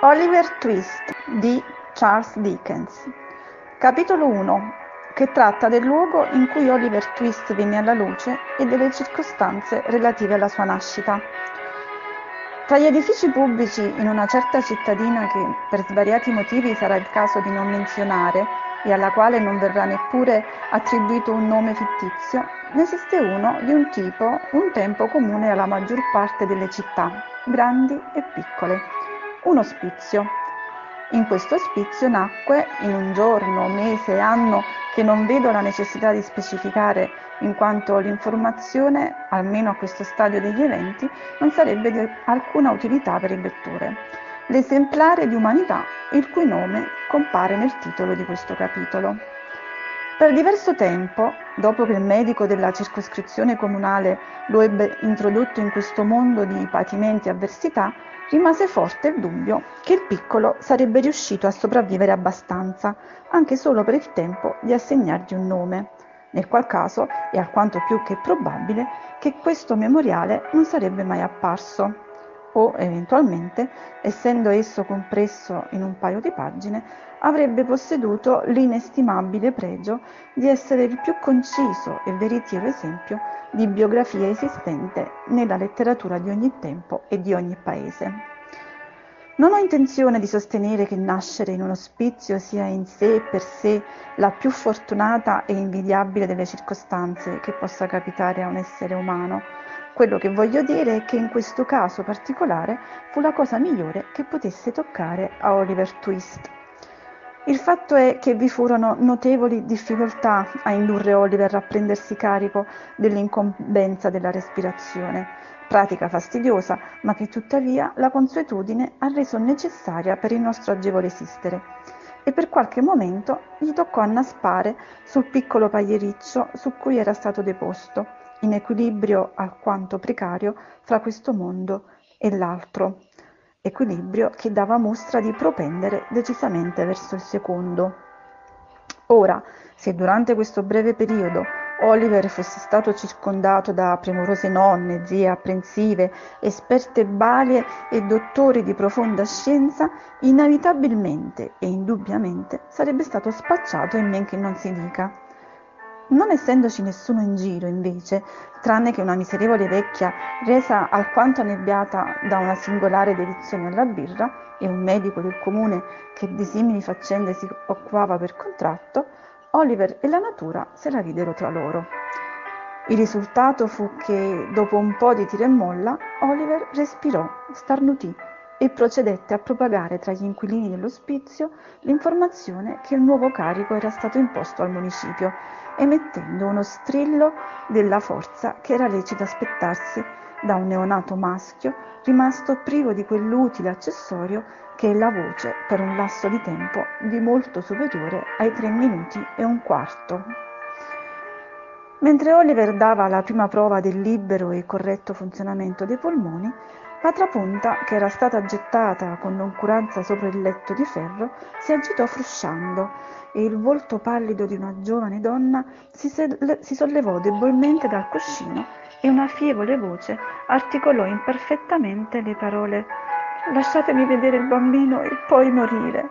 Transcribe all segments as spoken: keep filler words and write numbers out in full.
Oliver Twist di Charles Dickens. Capitolo uno, che tratta del luogo in cui Oliver Twist venne alla luce e delle circostanze relative alla sua nascita. Tra gli edifici pubblici in una certa cittadina che per svariati motivi sarà il caso di non menzionare e alla quale non verrà neppure attribuito un nome fittizio, ne esiste uno di un tipo un tempo comune alla maggior parte delle città, grandi e piccole, un ospizio. In questo ospizio nacque, in un giorno, mese, anno che non vedo la necessità di specificare, in quanto l'informazione, almeno a questo stadio degli eventi, non sarebbe di alcuna utilità per il lettore, l'esemplare di umanità il cui nome compare nel titolo di questo capitolo. Per diverso tempo, dopo che il medico della circoscrizione comunale lo ebbe introdotto in questo mondo di patimenti e avversità, rimase forte il dubbio che il piccolo sarebbe riuscito a sopravvivere abbastanza, anche solo per il tempo di assegnargli un nome, nel qual caso è alquanto più che probabile che questo memoriale non sarebbe mai apparso, o eventualmente, essendo esso compresso in un paio di pagine, avrebbe posseduto l'inestimabile pregio di essere il più conciso e veritiero esempio di biografia esistente nella letteratura di ogni tempo e di ogni paese. Non ho intenzione di sostenere che nascere in un ospizio sia in sé e per sé la più fortunata e invidiabile delle circostanze che possa capitare a un essere umano. Quello che voglio dire è che in questo caso particolare fu la cosa migliore che potesse toccare a Oliver Twist. Il fatto è che vi furono notevoli difficoltà a indurre Oliver a prendersi carico dell'incombenza della respirazione, pratica fastidiosa, ma che tuttavia la consuetudine ha reso necessaria per il nostro agevole esistere. E per qualche momento gli toccò annaspare sul piccolo pagliericcio su cui era stato deposto, in equilibrio alquanto precario fra questo mondo e l'altro, equilibrio che dava mostra di propendere decisamente verso il secondo. Ora, se durante questo breve periodo Oliver fosse stato circondato da premurose nonne, zie apprensive, esperte balie e dottori di profonda scienza, inevitabilmente e indubbiamente sarebbe stato spacciato in men che non si dica. Non essendoci nessuno in giro, invece, tranne che una miserevole vecchia resa alquanto annebbiata da una singolare dedizione alla birra e un medico del comune che di simili faccende si occupava per contratto, Oliver e la natura se la videro tra loro. Il risultato fu che, dopo un po' di tira e molla, Oliver respirò, starnutì e procedette a propagare tra gli inquilini dell'ospizio l'informazione che il nuovo carico era stato imposto al municipio, emettendo uno strillo della forza che era lecito aspettarsi da un neonato maschio rimasto privo di quell'utile accessorio che è la voce per un lasso di tempo di molto superiore ai tre minuti e un quarto. Mentre Oliver dava la prima prova del libero e corretto funzionamento dei polmoni, l'altra punta, che era stata gettata con noncuranza sopra il letto di ferro, si agitò frusciando e il volto pallido di una giovane donna si, se- si sollevò debolmente dal cuscino e una fievole voce articolò imperfettamente le parole «Lasciatemi vedere il bambino e poi morire».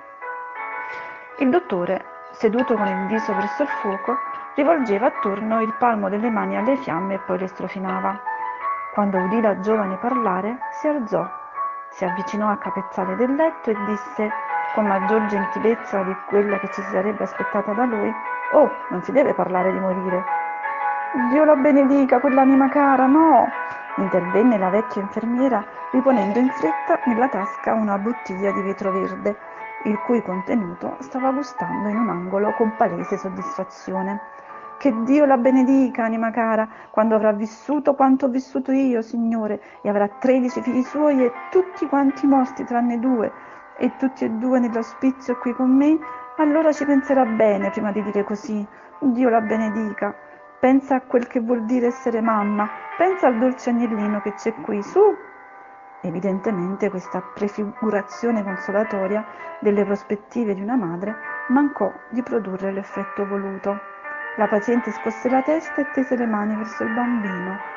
Il dottore, seduto con il viso verso il fuoco, rivolgeva attorno il palmo delle mani alle fiamme e poi le strofinava. Quando udì la giovane parlare, si alzò, si avvicinò al capezzale del letto e disse, con maggior gentilezza di quella che ci si sarebbe aspettata da lui: «Oh, non si deve parlare di morire». «Dio la benedica, quell'anima cara, no!» intervenne la vecchia infermiera, riponendo in fretta nella tasca una bottiglia di vetro verde, il cui contenuto stava gustando in un angolo con palese soddisfazione. «Che Dio la benedica, anima cara, quando avrà vissuto quanto ho vissuto io, Signore, e avrà tredici figli suoi e tutti quanti morti tranne due, e tutti e due nell'ospizio qui con me, allora ci penserà bene prima di dire così. Dio la benedica. Pensa a quel che vuol dire essere mamma, pensa al dolce agnellino che c'è qui, su!» Evidentemente questa prefigurazione consolatoria delle prospettive di una madre mancò di produrre l'effetto voluto. La paziente scosse la testa e tese le mani verso il bambino.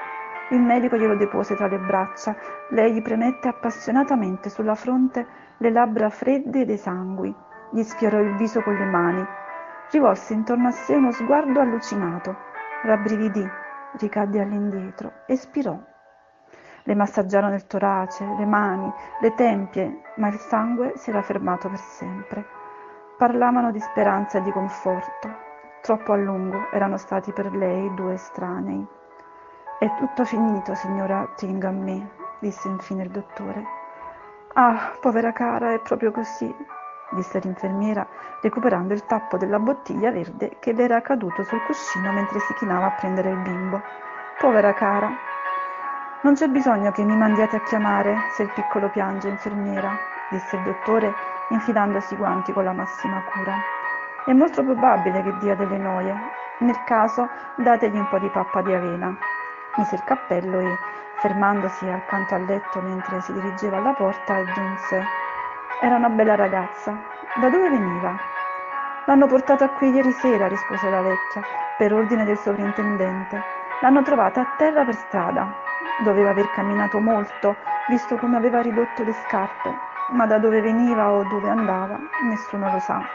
Il medico glielo depose tra le braccia. Lei gli premette appassionatamente sulla fronte le labbra fredde ed esangui. Gli sfiorò il viso con le mani. Rivolse intorno a sé uno sguardo allucinato. Rabbrividì, ricadde all'indietro, espirò. Le massaggiarono il torace, le mani, le tempie, ma il sangue si era fermato per sempre. Parlavano di speranza e di conforto. Troppo a lungo erano stati per lei due estranei. «È tutto finito, signora Tingham-me», disse infine il dottore. «Ah, povera cara, è proprio così», disse l'infermiera, recuperando il tappo della bottiglia verde che le era caduto sul cuscino mentre si chinava a prendere il bimbo. «Povera cara». «Non c'è bisogno che mi mandiate a chiamare se il piccolo piange, infermiera», disse il dottore, infilandosi i guanti con la massima cura. «È molto probabile che dia delle noie. Nel caso, dategli un po' di pappa di avena». Mise il cappello e, fermandosi accanto al letto mentre si dirigeva alla porta, aggiunse: «Era una bella ragazza. Da dove veniva?» «L'hanno portata qui ieri sera», rispose la vecchia, «per ordine del sovrintendente. L'hanno trovata a terra per strada. Doveva aver camminato molto, visto come aveva ridotto le scarpe, ma da dove veniva o dove andava nessuno lo sa».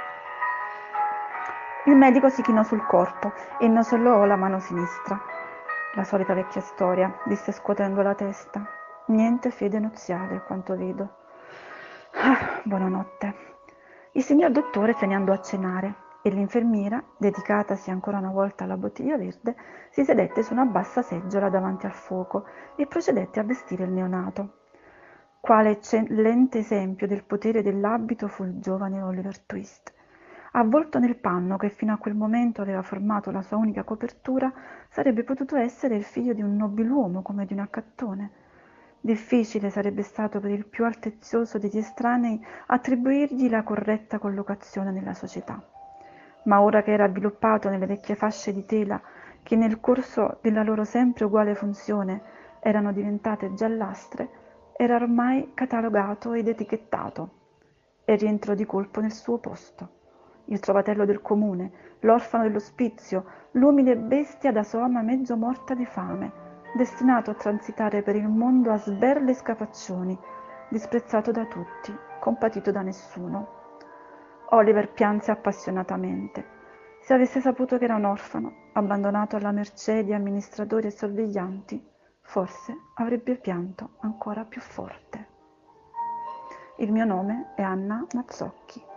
Il medico si chinò sul corpo e nosolò la mano sinistra. «La solita vecchia storia», disse scuotendo la testa. «Niente fede nuziale, a quanto vedo. Ah, buonanotte». Il signor dottore se ne andò a cenare e l'infermiera, dedicatasi ancora una volta alla bottiglia verde, si sedette su una bassa seggiola davanti al fuoco e procedette a vestire il neonato. Quale eccellente esempio del potere dell'abito fu il giovane Oliver Twist. Avvolto nel panno che fino a quel momento aveva formato la sua unica copertura, sarebbe potuto essere il figlio di un nobiluomo come di un accattone. Difficile sarebbe stato per il più altezzoso degli estranei attribuirgli la corretta collocazione nella società. Ma ora che era avviluppato nelle vecchie fasce di tela, che nel corso della loro sempre uguale funzione erano diventate giallastre, era ormai catalogato ed etichettato e rientrò di colpo nel suo posto. Il trovatello del comune, l'orfano dell'ospizio, l'umile bestia da soma mezzo morta di fame, destinato a transitare per il mondo a sberle e scapaccioni, disprezzato da tutti, compatito da nessuno. Oliver pianse appassionatamente. Se avesse saputo che era un orfano, abbandonato alla mercé di amministratori e sorveglianti, forse avrebbe pianto ancora più forte. Il mio nome è Anna Mazzocchi.